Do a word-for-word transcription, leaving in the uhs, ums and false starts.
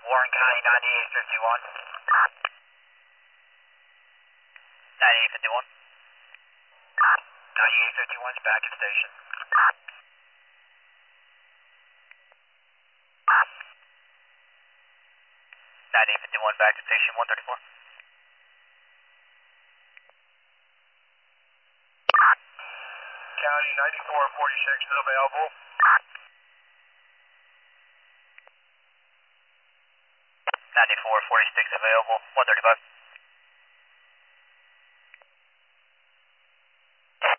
Warren County ninety-eight fifty-one. ninety-eight fifty-one. ninety-eight fifty-one's back at station. ninety-eight fifty-one back to station one thirty-four. County ninety-four forty-six is available. ninety-four forty-six available, one thirty-five.